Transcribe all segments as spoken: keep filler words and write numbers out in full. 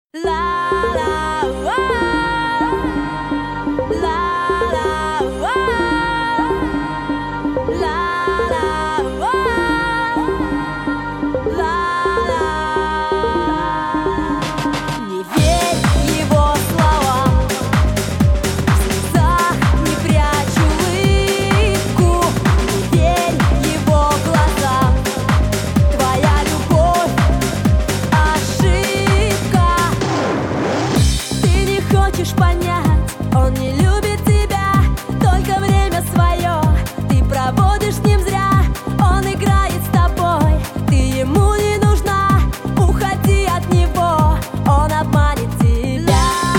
Хочешь понять, он не любит тебя, только время свое ты проводишь с ним зря. Он играет с тобой, ты ему не нужна. Уходи от него, он обманет тебя.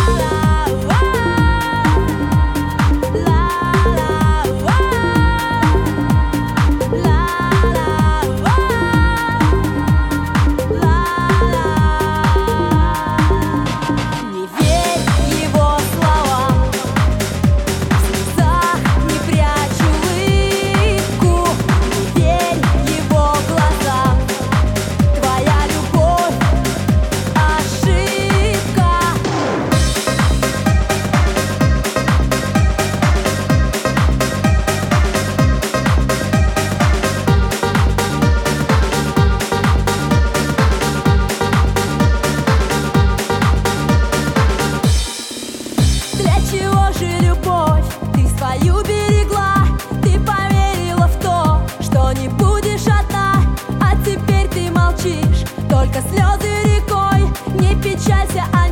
Не верь его словам, в слезах не прячь улыбку. Не верь его глазам, твоя любовь — ошибка. Для чего же любовь ты свою берегла? Ты поверила в то, что не будешь одна. А теперь ты молчишь, только слезы рекой. Не печалься о